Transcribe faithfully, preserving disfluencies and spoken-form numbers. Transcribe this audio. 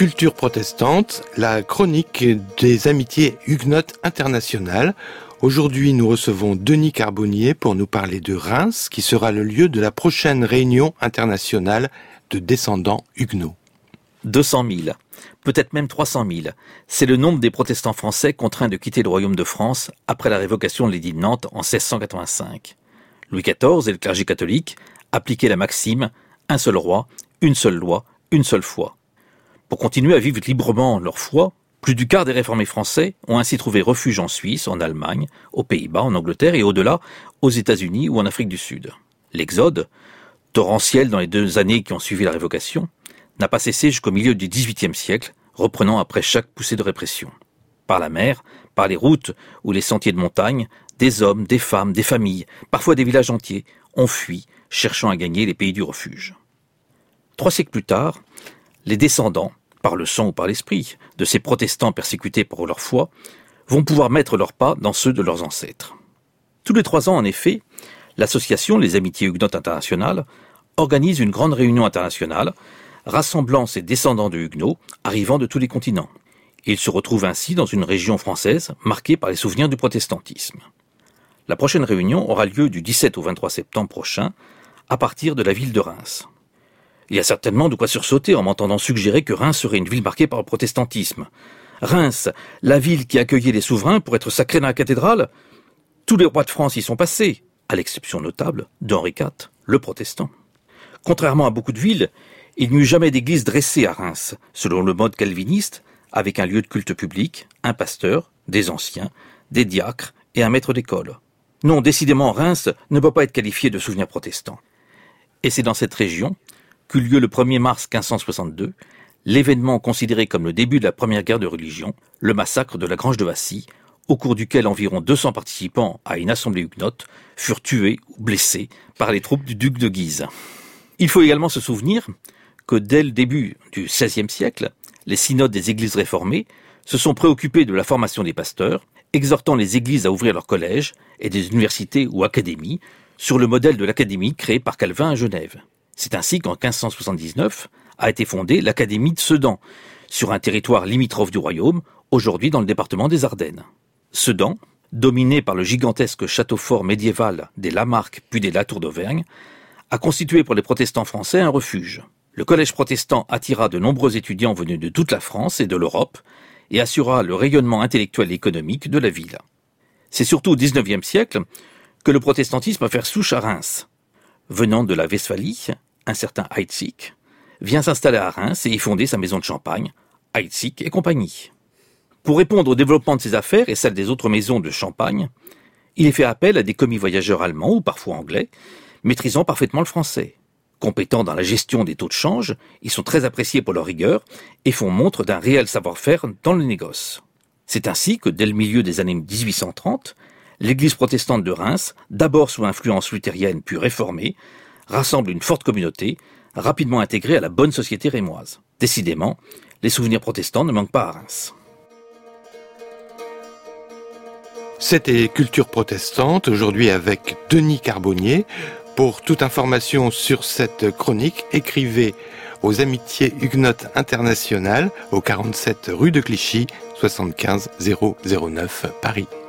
Culture protestante, la chronique des amitiés huguenotes internationales. Aujourd'hui, nous recevons Denis Carbonnier pour nous parler de Reims, qui sera le lieu de la prochaine réunion internationale de descendants huguenots. deux cent mille, peut-être même trois cent mille. C'est le nombre des protestants français contraints de quitter le royaume de France après la révocation de l'édit de Nantes en seize cent quatre-vingt-cinq. Louis quatorze et le clergé catholique appliquaient la maxime « un seul roi, une seule loi, une seule foi ». Pour continuer à vivre librement leur foi, plus du quart des réformés français ont ainsi trouvé refuge en Suisse, en Allemagne, aux Pays-Bas, en Angleterre et au-delà, aux États-Unis ou en Afrique du Sud. L'exode, torrentiel dans les deux années qui ont suivi la révocation, n'a pas cessé jusqu'au milieu du dix-huitième siècle, reprenant après chaque poussée de répression. Par la mer, par les routes ou les sentiers de montagne, des hommes, des femmes, des familles, parfois des villages entiers, ont fui, cherchant à gagner les pays du refuge. Trois siècles plus tard, les descendants, par le sang ou par l'esprit, de ces protestants persécutés pour leur foi, vont pouvoir mettre leurs pas dans ceux de leurs ancêtres. Tous les trois ans, en effet, l'association Les Amitiés Huguenotes Internationales organise une grande réunion internationale rassemblant ces descendants de Huguenots arrivant de tous les continents. Ils se retrouvent ainsi dans une région française marquée par les souvenirs du protestantisme. La prochaine réunion aura lieu du dix-sept au vingt-trois septembre prochain, à partir de la ville de Reims. Il y a certainement de quoi sursauter en m'entendant suggérer que Reims serait une ville marquée par le protestantisme. Reims, la ville qui accueillait les souverains pour être sacrée dans la cathédrale, tous les rois de France y sont passés, à l'exception notable d'Henri quatre, le protestant. Contrairement à beaucoup de villes, il n'y eut jamais d'église dressée à Reims, selon le mode calviniste, avec un lieu de culte public, un pasteur, des anciens, des diacres et un maître d'école. Non, décidément, Reims ne peut pas être qualifié de souvenir protestant. Et c'est dans cette région qu'eut lieu le premier mars quinze cent soixante-deux, l'événement considéré comme le début de la première guerre de religion, le massacre de la Grange de Wassy, au cours duquel environ deux cents participants à une assemblée huguenote furent tués ou blessés par les troupes du duc de Guise. Il faut également se souvenir que dès le début du seizième siècle, les synodes des églises réformées se sont préoccupés de la formation des pasteurs, exhortant les églises à ouvrir leurs collèges et des universités ou académies sur le modèle de l'académie créée par Calvin à Genève. C'est ainsi qu'en quinze cent soixante-dix-neuf a été fondée l'Académie de Sedan, sur un territoire limitrophe du royaume, aujourd'hui dans le département des Ardennes. Sedan, dominé par le gigantesque château fort médiéval des Lamarck puis des Latour d'Auvergne, a constitué pour les protestants français un refuge. Le collège protestant attira de nombreux étudiants venus de toute la France et de l'Europe et assura le rayonnement intellectuel et économique de la ville. C'est surtout au dix-neuvième siècle que le protestantisme va faire souche à Reims. Venant de la Westphalie, un certain Heidsieck vient s'installer à Reims et y fonder sa maison de champagne, Heidsieck et compagnie. Pour répondre au développement de ses affaires et celles des autres maisons de champagne, il est fait appel à des commis voyageurs allemands ou parfois anglais, maîtrisant parfaitement le français. Compétents dans la gestion des taux de change, ils sont très appréciés pour leur rigueur et font montre d'un réel savoir-faire dans le négoce. C'est ainsi que, dès le milieu des années dix-huit cent trente, l'église protestante de Reims, d'abord sous influence luthérienne puis réformée, rassemble une forte communauté, rapidement intégrée à la bonne société rémoise. Décidément, les souvenirs protestants ne manquent pas à Reims. C'était Culture protestante, aujourd'hui avec Denis Carbonnier. Pour toute information sur cette chronique, écrivez aux Amitiés Huguenotes Internationales au quarante-sept rue de Clichy, soixante-quinze zéro zéro neuf Paris.